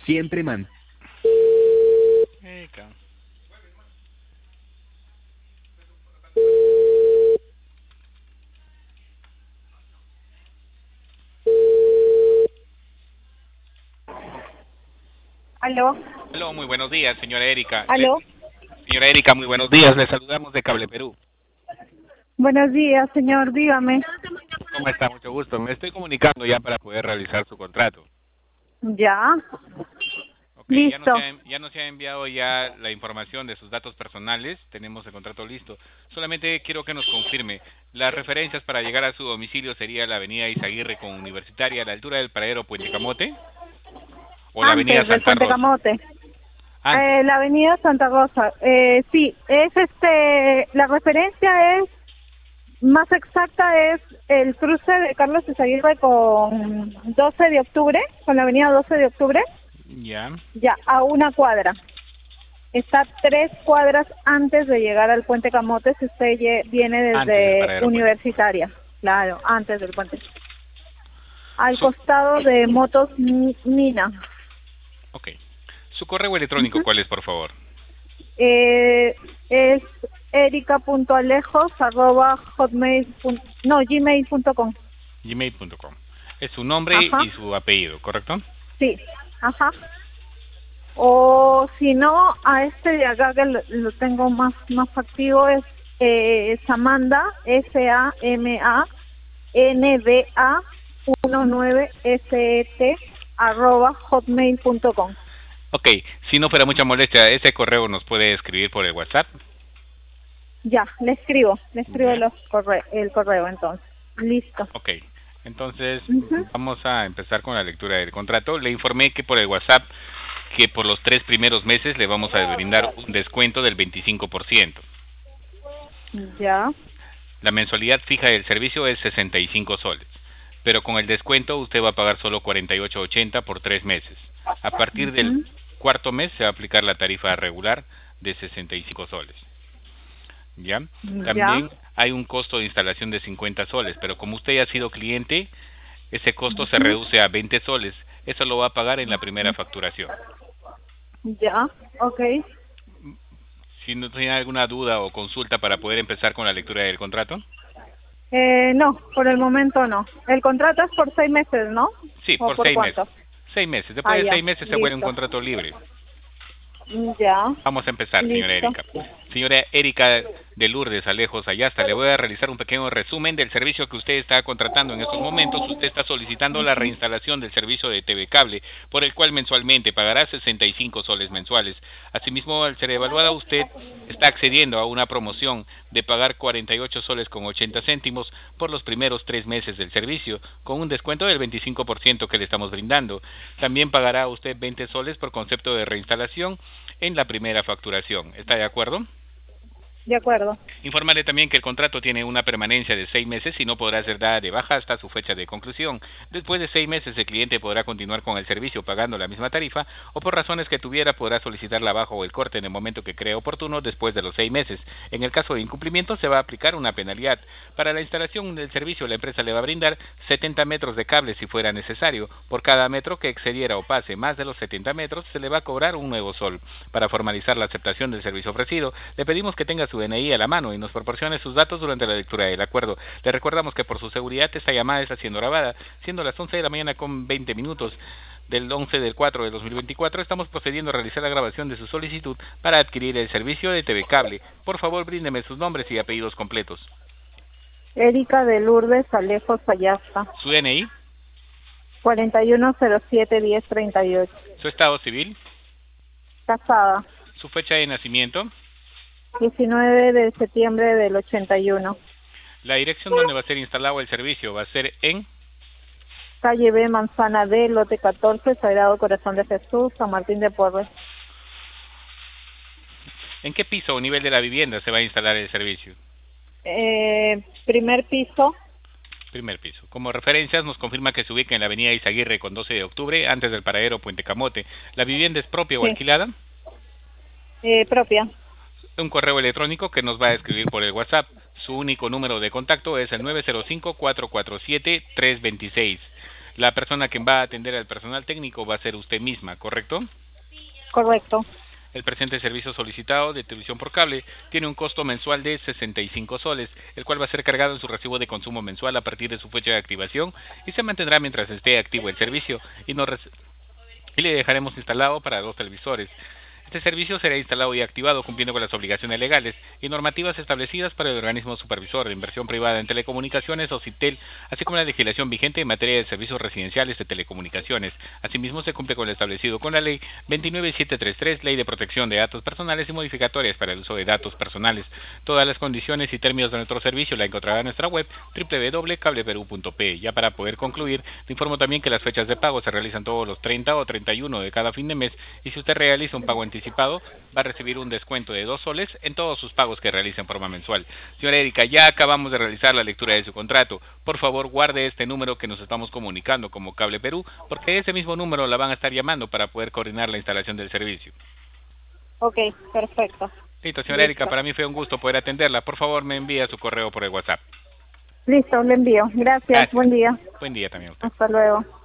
Siempre man. ¿Aló? Aló, muy buenos días, señora Erika. ¿Aló? Señora Erika, muy buenos días. Le saludamos de Cable Perú. Buenos días, señor, dígame. ¿Cómo está? Mucho gusto. Me estoy comunicando ya para poder realizar su contrato. Ya, Ok, listo. ya nos ha enviado ya la información de sus datos personales. Tenemos el contrato listo. Solamente quiero que nos confirme. Las referencias para llegar a su domicilio sería la avenida Izaguirre con Universitaria, a la altura del paradero Puente Camote, o la avenida Antes del Santa Puente Rosa. Camote. Antes. La avenida Santa Rosa. Sí, es la referencia es, más exacta es el cruce de Carlos Izaguirre con 12 de octubre, con la avenida 12 de octubre, Ya. ya, a una cuadra. Está 3 cuadras antes de llegar al Puente Camote si usted viene Antes del desde paradero Puente. Universitaria. Claro, antes del puente. Al Su, costado de Motos Mina. ok. Su correo electrónico, Ujú. ¿cuál es, por favor? Es gmail.com. Gmail.com. Es su nombre Ajá, y su apellido, ¿correcto? sí, ajá. O si no, a este de acá que lo tengo más activo es Samanda, SAMANDA 19SET @hotmail.com. Ok, si no fuera mucha molestia, ese correo nos puede escribir por el WhatsApp. Ya, le escribo Ya. el correo entonces. Listo. Ok, entonces Ujú. vamos a empezar con la lectura del contrato. Le informé que por el WhatsApp que por los 3 primeros meses le vamos a brindar un descuento del 25%. Ya. La mensualidad fija del servicio es 65 soles, pero con el descuento usted va a pagar solo 48.80 por 3 meses. A partir del Ujú. cuarto mes se va a aplicar la tarifa regular de 65 soles. ¿Ya? Ya. También hay un costo de instalación de 50 soles, pero como usted ya ha sido cliente, ese costo se Ujú. reduce a 20 soles. Eso lo va a pagar en la primera facturación. Ya. Ok. Si no tiene alguna duda o consulta para poder empezar con la lectura del contrato. No, por el momento no. El contrato es por 6 meses, ¿no? Sí, ¿O por por 6 meses. cuánto? 6 meses. Ah, Después de ya. 6 meses se vuelve un Listo. contrato libre. Ya. Vamos a empezar, señora Listo. Erika. Señora Erika de Lourdes Alejos Ayasta, le voy a realizar un pequeño resumen del servicio que usted está contratando en estos momentos. Usted está solicitando la Ujú. reinstalación del servicio de TV Cable, por el cual mensualmente pagará 65 soles mensuales. Asimismo, al ser evaluada, usted está accediendo a una promoción de pagar 48 soles con 80 céntimos por los primeros 3 meses del servicio, con un descuento del 25% que le estamos brindando. También pagará usted 20 soles por concepto de reinstalación en la primera facturación. ¿Está de acuerdo? De acuerdo. Informarle también que el contrato tiene una permanencia de 6 meses y no podrá ser dada de baja hasta su fecha de conclusión. Después de 6 meses el cliente podrá continuar con el servicio pagando la misma tarifa o por razones que tuviera podrá solicitar la baja o el corte en el momento que cree oportuno después de los 6 meses. En el caso de incumplimiento se va a aplicar una penalidad. Para la instalación del servicio la empresa le va a brindar 70 metros de cable si fuera necesario. Por cada metro que excediera o pase más de los 70 metros se le va a cobrar un nuevo sol. Para formalizar la aceptación del servicio ofrecido le pedimos que tenga su DNI a la mano y nos proporcione sus datos durante la lectura del acuerdo. Le recordamos que por su seguridad esta llamada está siendo grabada, siendo las 11 de la mañana con 20 minutos del 11 del 4 de 2024. Estamos procediendo a realizar la grabación de su solicitud para adquirir el servicio de TV Cable. Por favor, bríndeme sus nombres y apellidos completos. Erika de Lourdes Alejos Ayasta. Su DNI, 4107-1038. su estado civil, Casada. su fecha de nacimiento, 19 de septiembre del 81. la dirección donde va a ser instalado el servicio va a ser Calle B, Manzana D, lote 14, Sagrado Corazón de Jesús, San Martín de Porres. ¿en qué piso o nivel de la vivienda se va a instalar el servicio? Primer piso. Primer piso. Como referencias nos confirma que se ubica en la avenida Izaguirre con 12 de octubre, antes del paradero Puente Camote. ¿La vivienda es propia o Sí. alquilada? Propia. Un correo electrónico que nos va a escribir por el WhatsApp. Su único número de contacto es el 905-447-326. La persona que va a atender al personal técnico va a ser usted misma, ¿correcto? Correcto. El presente servicio solicitado de televisión por cable tiene un costo mensual de 65 soles, el cual va a ser cargado en su recibo de consumo mensual a partir de su fecha de activación y se mantendrá mientras esté activo el servicio y le dejaremos instalado para 2 televisores. Este servicio será instalado y activado cumpliendo con las obligaciones legales y normativas establecidas por el organismo supervisor de inversión privada en telecomunicaciones o CITEL, así como la legislación vigente en materia de servicios residenciales de telecomunicaciones. Asimismo, se cumple con lo establecido con la Ley 29733, Ley de Protección de Datos Personales y modificatorias para el uso de datos personales. Todas las condiciones y términos de nuestro servicio la encontrará en nuestra web www.cableperu.pe. Ya para poder concluir, le informo también que las fechas de pago se realizan todos los 30 o 31 de cada fin de mes y si usted realiza un pago anticipado va a recibir un descuento de 2 soles en todos sus pagos que realice en forma mensual. Señora Erika, ya acabamos de realizar la lectura de su contrato. Por favor, guarde este número que nos estamos comunicando como Cable Perú, porque ese mismo número la van a estar llamando para poder coordinar la instalación del servicio. Ok, perfecto. Listo, señora Erika, para mí fue un gusto poder atenderla. Por favor, me envía su correo por el WhatsApp. Listo, le envío. Gracias. Gracias. Buen día. Buen día también a usted. Hasta luego.